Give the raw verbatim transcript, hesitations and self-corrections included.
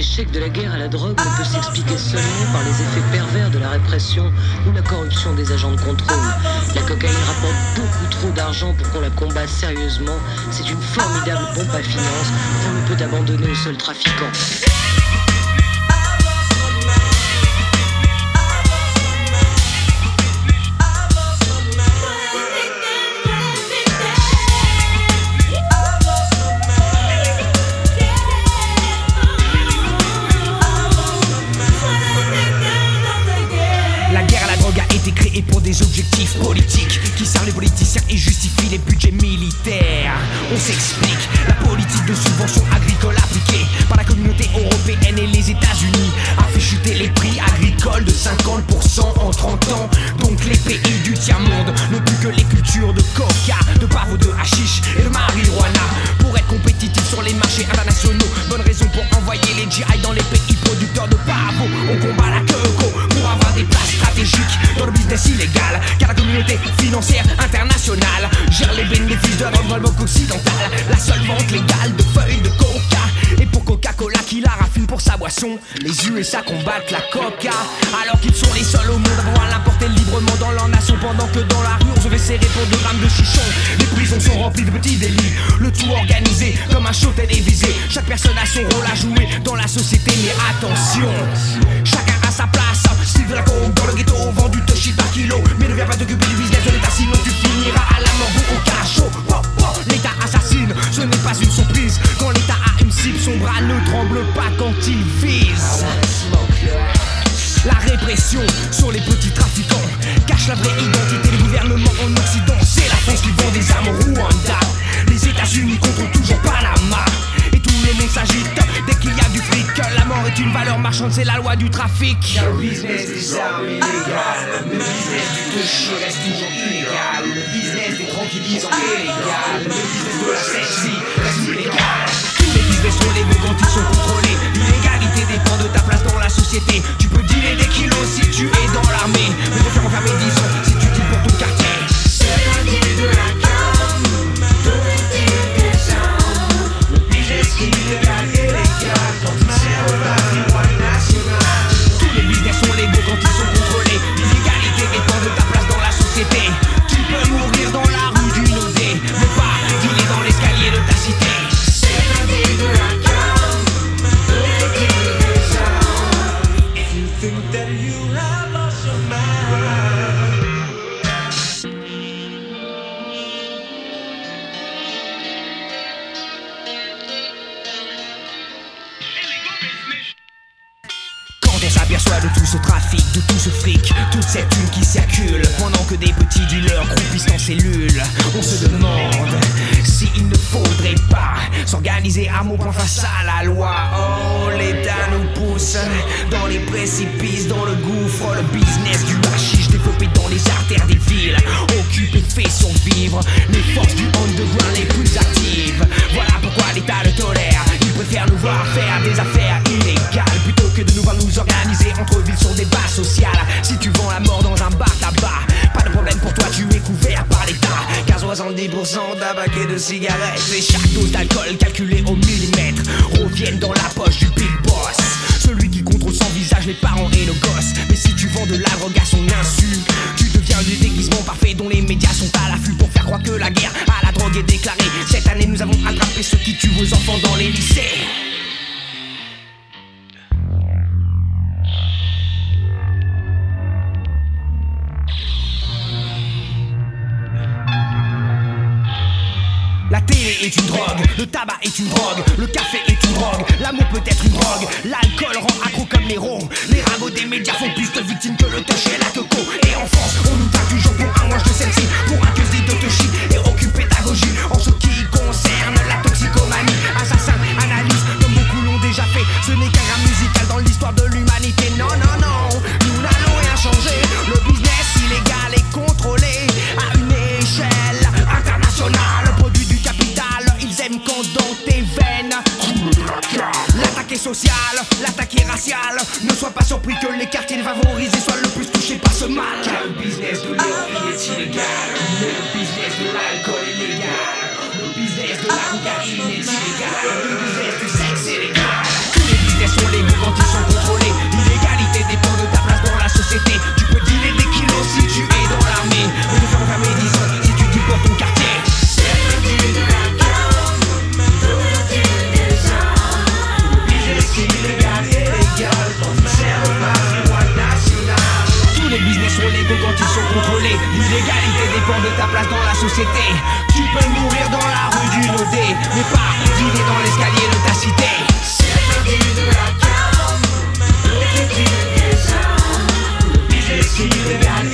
L'échec de la guerre à la drogue ne peut s'expliquer seulement par les effets pervers de la répression ou la corruption des agents de contrôle. La cocaïne rapporte beaucoup trop d'argent pour qu'on la combatte sérieusement. C'est une formidable pompe à finances qu'on ne peut abandonner aux seuls trafiquants. Et pour des objectifs politiques qui servent les politiciens et justifient les budgets militaires. On s'explique, la politique de subvention agricole appliquée par la communauté européenne et les États-Unis a fait chuter les prix agricoles de cinquante pour cent en trente ans. Donc les pays du tiers-monde n'ont plus que les cultures de coca, de pavot, de hashish et de marijuana pour être compétitifs sur les marchés internationaux. Bonne raison pour envoyer les G I dans les pays producteurs de pavot. On combat la coco pour avoir des places stratégiques dans le business illégal, car la communauté financière internationale gère les bénéfices de la banque occidentale. La seule vente légale de feuilles de coca. Et pour Coca-Cola qui la raffine pour sa boisson, les U S A combattent la coca, alors qu'ils sont les seuls au monde à pouvoir l'importer librement dans leur nation. Pendant que dans la rue on se fait serrer pour deux grammes de chichon. Les prisons sont remplies de petits délits, le tout organisé comme un show télévisé. Chaque personne a son rôle à jouer dans la société, mais attention, chacun a sa place. Style de la coke dans le ghetto, vendu de shit par kilo. Mais ne viens pas t'occuper du business de l'état, sinon tu finiras à la mort ou au cachot. Oh, oh, l'état assassine, ce n'est pas une surprise. Quand l'état a une cible, son bras ne tremble pas quand il vise. La répression sur les petits trafiquants cache la vraie identité des gouvernements en Occident. C'est la France qui vend des armes au Rwanda. Les États-Unis contrôlent toujours Panama. Et tout le monde s'agite dès qu'il y a du fric. La mort est une valeur marchande, c'est la loi du trafic. Le business des armes est illégal. Le business du touchy reste toujours illégal. Le business des tranquillisants est légal. Le business de la sexy reste illégal. Tous les business sont légaux quand ils sont contrôlés. L'illégalité dépend de ta place dans la société. Tu peux dealer des kilos si tu es dans l'armée, mais te faire enfermer dix ans si tu deals pour ton quartier. C'est la vie de la com, de l'intimidation. Le business illégal est légal quand il sert de patrimoine national. Tous les business sont légaux quand ils sont contrôlés. L'illégalité dépend de ta place dans la société. Tu peux mourir dans la rue d'une osée, mais pas dealer dans l'escalier de ta cité. C'est la vie de la com, de l'intimidation. If you think that you have lost your mind. Quand on s'aperçoit de tout ce trafic, de tout ce fric, toute cette thune qui circule, pendant que des petits dealers croupissent en cellule, on se demande s'il ne faudrait pas s'organiser à mon point face à la loi. Oh, l'État nous pousse dans les précipices, dans le gouffre, le business du hashish développé dans les artères des villes, occupe et fait survivre les forces du underground les plus actives. Voilà pourquoi l'État le tolère, il préfère nous voir faire des affaires illégales plutôt que de nous voir nous organiser entre villes sur des bases sociales. Si tu vends la mort dans un bar tabac, pas de problème pour toi, tu es couvert par l'État, car soixante-dix pour cent d'un paquet de cigarettes et chaque dose d'alcool calculée au millimètre reviennent dans la poche du big boss, celui qui contrôle sans visage les parents et nos gosses. Mais si tu vends de la drogue à son insu, tu deviens le déguisement parfait dont les médias sont à l'affût pour faire croire que la guerre à la drogue est déclarée. Cette année nous avons attrapé ceux qui tuent vos enfants dans les lycées. La télé est une drogue, le tabac est une drogue, le café est une drogue, l'amour peut être une drogue, l'alcool rend accro comme les ronds. Les ragots des médias font plus de victimes que le touch et la coco. Et en France, on nous tape toujours pour un manche de celle-ci, pour un queuse d'idiotochie et aucune pédagogie. En ce qui concerne la toxicomanie, assassin, analyse, comme beaucoup l'ont déjà fait. Ce n'est qu'un gramme musical dans l'histoire de l'humanité. Non, non, non, nous n'allons rien changer. Le business illégal est contrôlé à une échelle internationale. Produit du capital, ils aiment quand dans tes veines l'attaque est sociale, l'attaque est raciale. Ne sois pas surpris que les quartiers défavorisés soient le plus touchés par ce mal. Car le business de l'héroïne est illégal, mais le business de l'alcool est légal. Le business de la cocaïne est illégal, le business du sexe est légal. Tous les business sont légaux sont légaux quand ils sont contrôlés. L'illégalité dépend de ta place dans la société. Tu peux mourir dans la rue du Nodé, mais pas vivre dans l'escalier de ta cité. C'est l'interdit de la carte, le crédit des armes, le business illégal.